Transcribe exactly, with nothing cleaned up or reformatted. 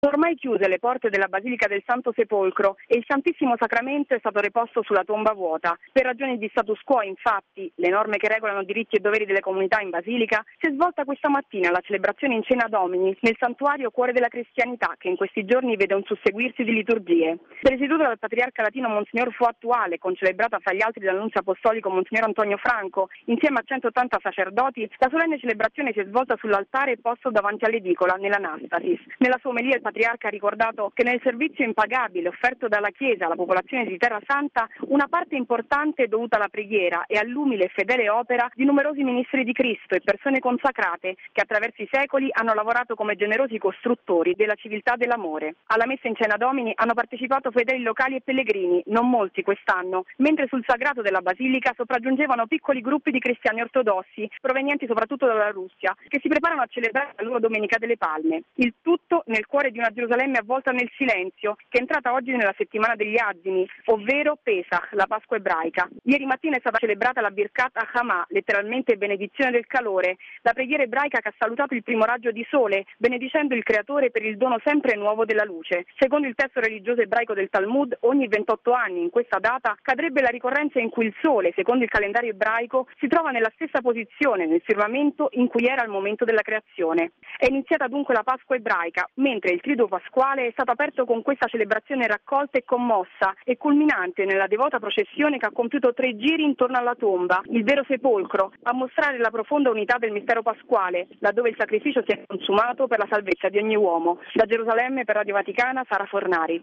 ormai chiuse le porte della Basilica del Santo Sepolcro e il Santissimo Sacramento è stato reposto sulla tomba vuota. Per ragioni di status quo, infatti, le norme che regolano diritti e doveri delle comunità in Basilica, si è svolta questa mattina la celebrazione in Cena Domini nel santuario Cuore della Cristianità, che in questi giorni vede un susseguirsi di liturgie. Presieduto dal patriarca latino Monsignor Fu Attuale, concelebrata fra gli altri dal nunzio apostolico Monsignor Antonio Franco, insieme a centottanta sacerdoti, la solenne celebrazione si è svolta sull'altare posto davanti all'edicola nell'Anastasis. Nella sua omelia il patriarca ha ricordato che nel servizio impagabile offerto dalla Chiesa alla popolazione di Terra Santa una parte importante è dovuta alla preghiera e all'umile e fedele opera di numerosi ministri di Cristo e persone consacrate che attraverso i secoli hanno lavorato come generosi costruttori della civiltà dell'amore. Alla messa in Cena Domini hanno partecipato fedeli locali e pellegrini, non molti quest'anno, mentre sul sagrato della Basilica sopraggiungevano piccoli gruppi di cristiani ortodossi provenienti soprattutto dalla Russia, che si preparano a celebrare la loro Domenica delle Palme. Il tutto nel cuore di una Gerusalemme avvolta nel silenzio, che è entrata oggi nella settimana degli Azimi, ovvero Pesach, la Pasqua ebraica. Ieri mattina è stata celebrata la Birkat HaChamah, letteralmente benedizione del calore, la preghiera ebraica che ha salutato il primo raggio di sole, benedicendo il Creatore per il dono sempre nuovo della luce. Secondo il testo religioso ebraico del Talmud, ogni ventotto anni in questa data cadrebbe la ricorrenza in cui il sole, secondo il calendario ebraico, si trova nella stessa posizione nel firmamento in cui era al momento della creazione. È iniziata dunque la Pasqua ebraica, mentre il Triduo Pasquale è stato aperto con questa celebrazione raccolta e commossa e culminante nella devota processione che ha compiuto tre giri intorno alla tomba, il vero sepolcro, a mostrare la profonda unità del mistero pasquale, laddove il sacrificio si è consumato per la salvezza di ogni uomo. Da Gerusalemme per Radio Vaticana, Sara Fornari.